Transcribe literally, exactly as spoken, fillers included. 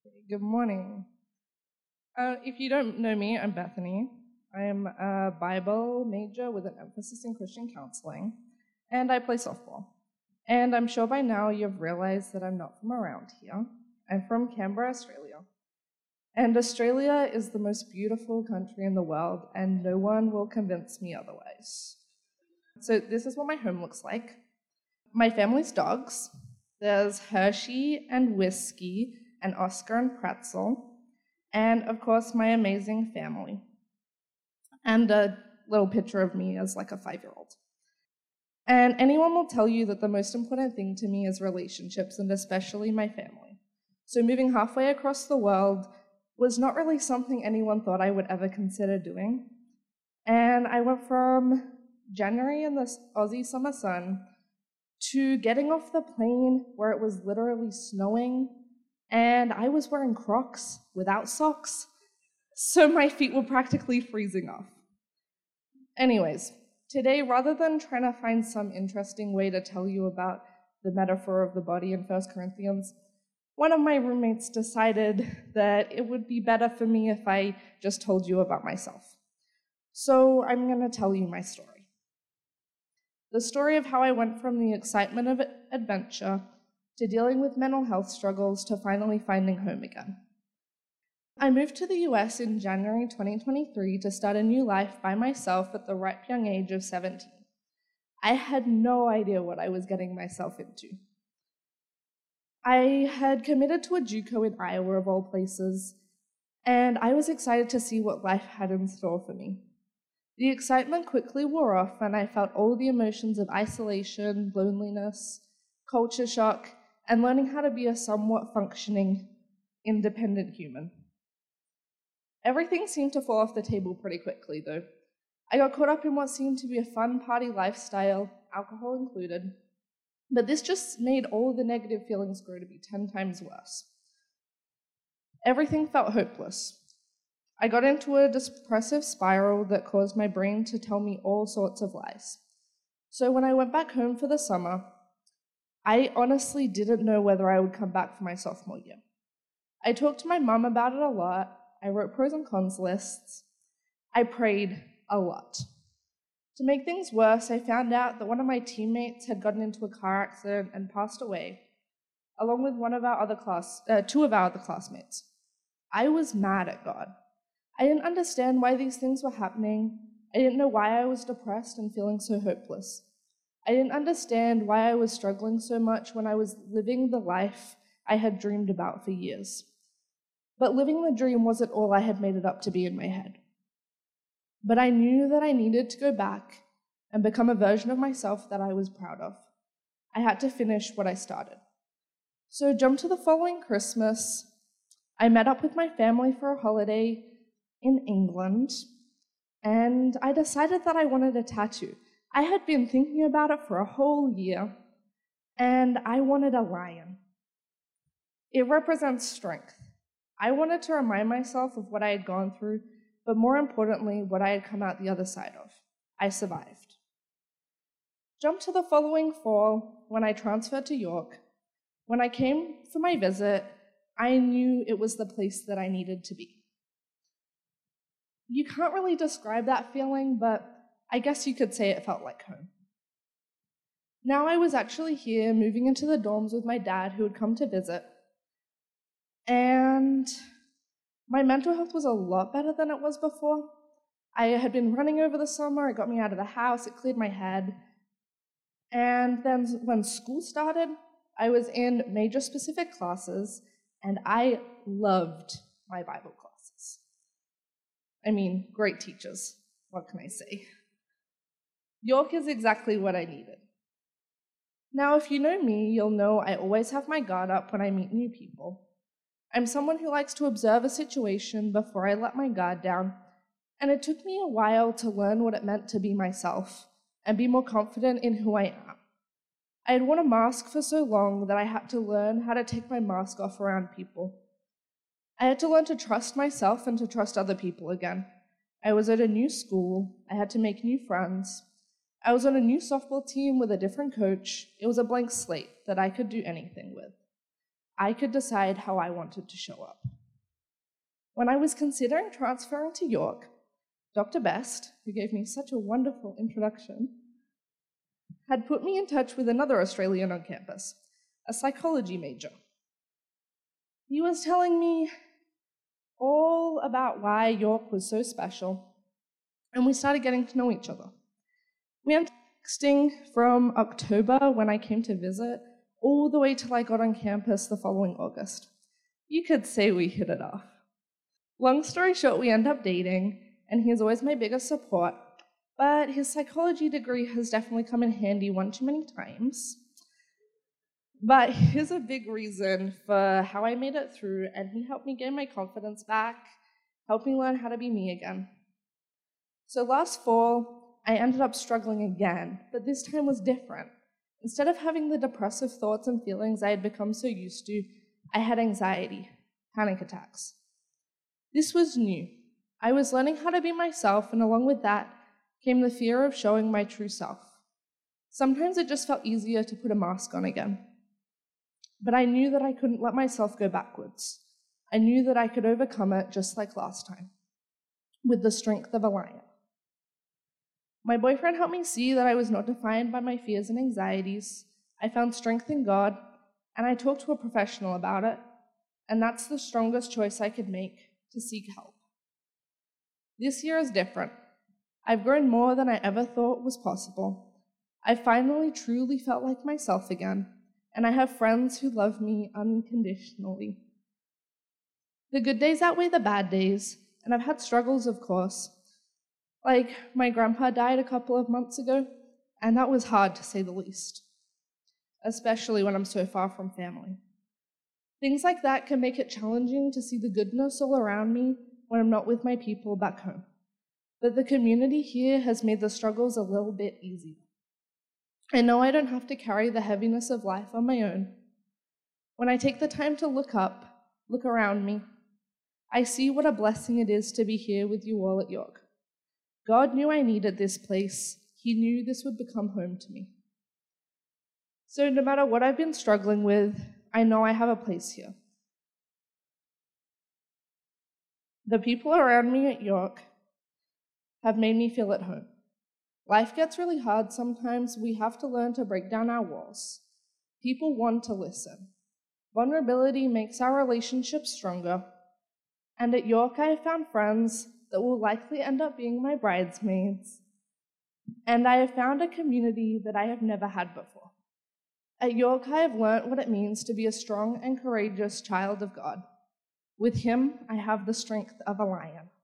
Good morning. Uh, if you don't know me, I'm Bethany. I'm a Bible major with an emphasis in Christian counseling, and I play softball. And I'm sure by now you've realized that I'm not from around here. I'm from Canberra, Australia. And Australia is the most beautiful country in the world, and no one will convince me otherwise. So this is what my home looks like. My family's dogs. There's Hershey and Whiskey and Oscar and Pretzel, and of course my amazing family, and a little picture of me as like a five-year-old. And anyone will tell you that the most important thing to me is relationships, and especially my family. So moving halfway across the world was not really something anyone thought I would ever consider doing. And I went from January in the Aussie summer sun to getting off the plane where it was literally snowing, and I was wearing Crocs without socks, so my feet were practically freezing off. Anyways, today, rather than trying to find some interesting way to tell you about the metaphor of the body in First Corinthians, one of my roommates decided that it would be better for me if I just told you about myself. So I'm going to tell you my story. The story of how I went from the excitement of adventure to dealing with mental health struggles to finally finding home again. I moved to the U S in January twenty twenty-three to start a new life by myself at the ripe young age of seventeen. I had no idea what I was getting myself into. I had committed to a JUCO in Iowa, of all places, and I was excited to see what life had in store for me. The excitement quickly wore off, and I felt all the emotions of isolation, loneliness, culture shock, and learning how to be a somewhat functioning, independent human. Everything seemed to fall off the table pretty quickly, though. I got caught up in what seemed to be a fun party lifestyle, alcohol included, but this just made all the negative feelings grow to be ten times worse. Everything felt hopeless. I got into a depressive spiral that caused my brain to tell me all sorts of lies. So when I went back home for the summer, I honestly didn't know whether I would come back for my sophomore year. I talked to my mom about it a lot. I wrote pros and cons lists. I prayed a lot. To make things worse, I found out that one of my teammates had gotten into a car accident and passed away, along with one of our other class, uh, two of our other classmates. I was mad at God. I didn't understand why these things were happening. I didn't know why I was depressed and feeling so hopeless. I didn't understand why I was struggling so much when I was living the life I had dreamed about for years. But living the dream wasn't all I had made it up to be in my head. But I knew that I needed to go back and become a version of myself that I was proud of. I had to finish what I started. So jump to the following Christmas. I met up with my family for a holiday in England, and I decided that I wanted a tattoo. I had been thinking about it for a whole year, and I wanted a lion. It represents strength. I wanted to remind myself of what I had gone through, but more importantly, what I had come out the other side of. I survived. Jump to the following fall when I transferred to York. When I came for my visit, I knew it was the place that I needed to be. You can't really describe that feeling, but I guess you could say it felt like home. Now I was actually here, moving into the dorms with my dad, who had come to visit, and my mental health was a lot better than it was before. I had been running over the summer, it got me out of the house, it cleared my head, and then when school started, I was in major specific classes, and I loved my Bible classes. I mean, great teachers, what can I say? York is exactly what I needed. Now, if you know me, you'll know I always have my guard up when I meet new people. I'm someone who likes to observe a situation before I let my guard down, and it took me a while to learn what it meant to be myself and be more confident in who I am. I had worn a mask for so long that I had to learn how to take my mask off around people. I had to learn to trust myself and to trust other people again. I was at a new school. I had to make new friends. I was on a new softball team with a different coach. It was a blank slate that I could do anything with. I could decide how I wanted to show up. When I was considering transferring to York, Doctor Best, who gave me such a wonderful introduction, had put me in touch with another Australian on campus, a psychology major. He was telling me all about why York was so special, and we started getting to know each other. We ended up texting from October, when I came to visit, all the way till I got on campus the following August. You could say we hit it off. Long story short, we ended up dating, and he is always my biggest support, but his psychology degree has definitely come in handy one too many times. But here's a big reason for how I made it through, and he helped me gain my confidence back, helped me learn how to be me again. So last fall, I ended up struggling again, but this time was different. Instead of having the depressive thoughts and feelings I had become so used to, I had anxiety, panic attacks. This was new. I was learning how to be myself, and along with that came the fear of showing my true self. Sometimes it just felt easier to put a mask on again. But I knew that I couldn't let myself go backwards. I knew that I could overcome it just like last time, with the strength of a lion. My boyfriend helped me see that I was not defined by my fears and anxieties. I found strength in God, and I talked to a professional about it, and that's the strongest choice I could make, to seek help. This year is different. I've grown more than I ever thought was possible. I finally truly felt like myself again, and I have friends who love me unconditionally. The good days outweigh the bad days, and I've had struggles, of course. Like, my grandpa died a couple of months ago, and that was hard to say the least, especially when I'm so far from family. Things like that can make it challenging to see the goodness all around me when I'm not with my people back home. But the community here has made the struggles a little bit easier. I know I don't have to carry the heaviness of life on my own. When I take the time to look up, look around me, I see what a blessing it is to be here with you all at York. God knew I needed this place. He knew this would become home to me. So no matter what I've been struggling with, I know I have a place here. The people around me at York have made me feel at home. Life gets really hard sometimes. We have to learn to break down our walls. People want to listen. Vulnerability makes our relationships stronger. And at York, I have found friends that will likely end up being my bridesmaids. And I have found a community that I have never had before. At York, I have learnt what it means to be a strong and courageous child of God. With Him, I have the strength of a lion.